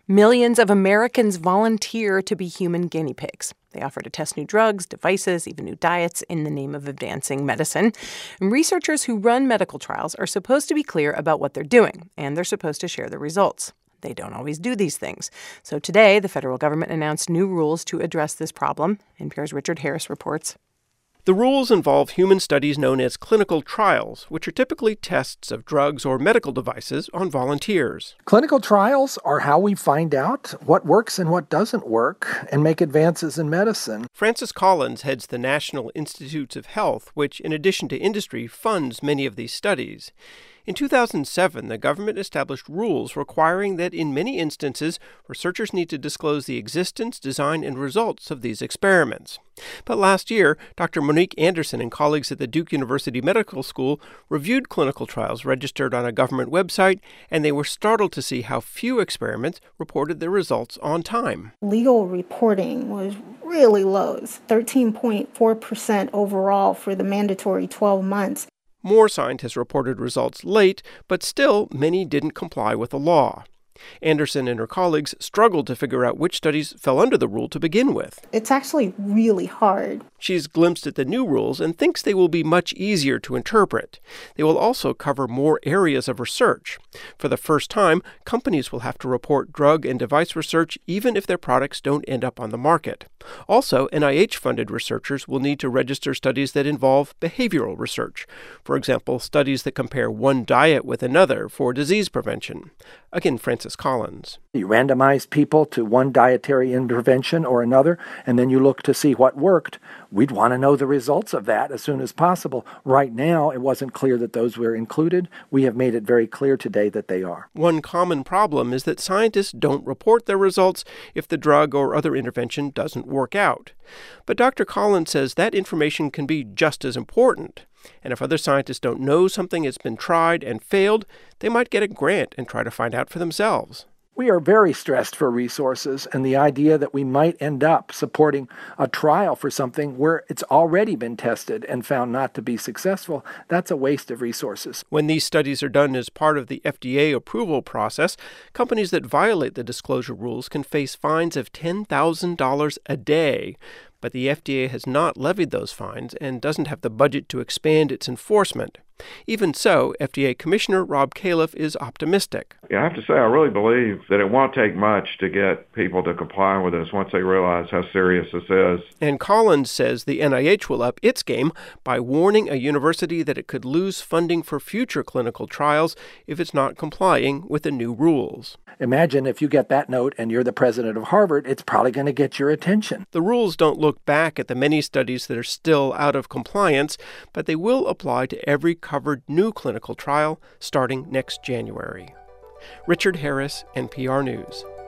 Millions of Americans volunteer to be human guinea pigs. They offer to test new drugs, devices, even new diets in the name of advancing medicine. And researchers who run medical trials are supposed to be clear about what they're doing, and they're supposed to share the results. They don't always do these things. So today, the federal government announced new rules to address this problem. NPR's Richard Harris reports. The rules involve human studies known as clinical trials, which are typically tests of drugs or medical devices on volunteers. Clinical trials are how we find out what works and what doesn't work and make advances in medicine. Francis Collins heads the National Institutes of Health, which, in addition to industry, funds many of these studies. In 2007, the government established rules requiring that in many instances, researchers need to disclose the existence, design, and results of these experiments. But last year, Dr. Monique Anderson and colleagues at the Duke University Medical School reviewed clinical trials registered on a government website, and they were startled to see how few experiments reported their results on time. Legal reporting was really low. It's 13.4% overall for the mandatory 12 months. More scientists reported results late, but still many didn't comply with the law. Anderson and her colleagues struggled to figure out which studies fell under the rule to begin with. It's actually really hard. She's glimpsed at the new rules and thinks they will be much easier to interpret. They will also cover more areas of research. For the first time, companies will have to report drug and device research even if their products don't end up on the market. Also, NIH-funded researchers will need to register studies that involve behavioral research. For example, studies that compare one diet with another for disease prevention. Again, Francis Collins. You randomize people to one dietary intervention or another, and then you look to see what worked. We'd want to know the results of that as soon as possible. Right now, it wasn't clear that those were included. We have made it very clear today that they are. One common problem is that scientists don't report their results if the drug or other intervention doesn't work out. But Dr. Collins says that information can be just as important. And if other scientists don't know something has been tried and failed, they might get a grant and try to find out for themselves. We are very stressed for resources, and the idea that we might end up supporting a trial for something where it's already been tested and found not to be successful, that's a waste of resources. When these studies are done as part of the FDA approval process, companies that violate the disclosure rules can face fines of $10,000 a day. But the FDA has not levied those fines and doesn't have the budget to expand its enforcement. Even so, FDA Commissioner Rob Califf is optimistic. Yeah, I have to say, I really believe that it won't take much to get people to comply with this once they realize how serious this is. And Collins says the NIH will up its game by warning a university that it could lose funding for future clinical trials if it's not complying with the new rules. Imagine if you get that note and you're the president of Harvard, it's probably going to get your attention. The rules don't look back at the many studies that are still out of compliance, but they will apply to every covered new clinical trial starting next January. Richard Harris, NPR News.